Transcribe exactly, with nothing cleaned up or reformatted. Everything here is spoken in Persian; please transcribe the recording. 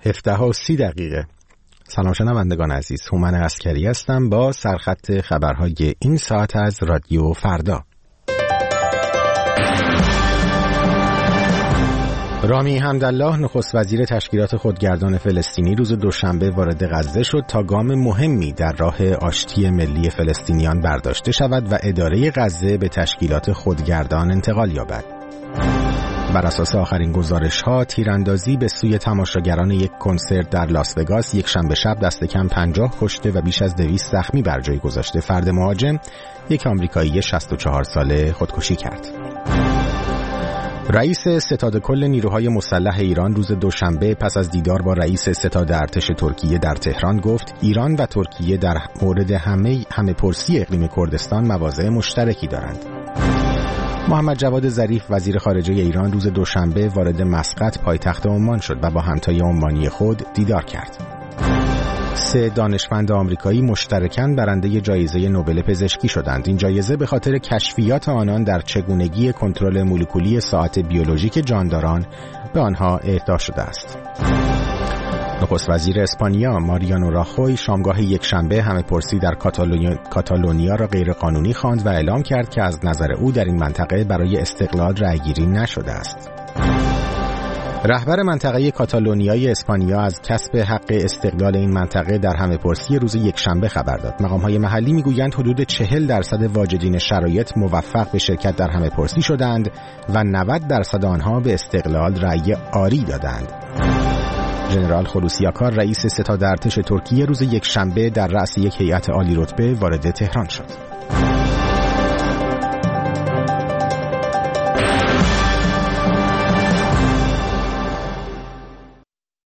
هفده و سی دقیقه. سلام شنوندگان عزیز، هومن عسکری هستم با سرخط خبرهای این ساعت از رادیو فردا. رامی حمدالله نخست وزیر تشکیلات خودگردان فلسطینی روز دوشنبه وارد غزه شد تا گام مهمی در راه آشتی ملی فلسطینیان برداشته شود و اداره غزه به تشکیلات خودگردان انتقال یابد. بر اساس آخرین گزارش‌ها، تیراندازی به سوی تماشاگران یک کنسرت در لاس وگاس یک شنبه شب دست کم پنجاه کشته و بیش از دویست زخمی بر جای گذاشته. فرد مهاجم، یک آمریکایی شصت و چهار ساله، خودکشی کرد. رئیس ستاد کل نیروهای مسلح ایران روز دوشنبه پس از دیدار با رئیس ستاد ارتش ترکیه در تهران گفت ایران و ترکیه در مورد همه همه پرسی اقلیم کردستان مواضع مشترکی دارند. محمد جواد ظریف وزیر خارجه ایران روز دوشنبه وارد مسقط پایتخت عمان شد و با همتای عمانی خود دیدار کرد. سه دانشمند آمریکایی مشترکاً برنده جایزه نوبل پزشکی شدند. این جایزه به خاطر کشفیات آنان در چگونگی کنترل مولکولی ساعت بیولوژیک جانداران به آنها اهدا شده است. نخست وزیر اسپانیا ماریانو راخوی شامگاه یک شنبه همه پرسی در کاتالونیا, کاتالونیا را غیر قانونی خواند و اعلام کرد که از نظر او در این منطقه برای استقلال رأیگیری نشده است. رهبر منطقه کاتالونیای اسپانیا از کسب حق استقلال این منطقه در همه پرسی روز یک شنبه خبر داد. مقام‌های محلی میگویند حدود چهل درصد واجدین شرایط موفق به شرکت در همه پرسی شدند و نود درصد آنها به استقلال رأی آری دادند. ژنرال خلوصیاکار رئیس ستاد ارتش ترکیه روز یک شنبه در رأس یک هیئت عالی رتبه وارد تهران شد.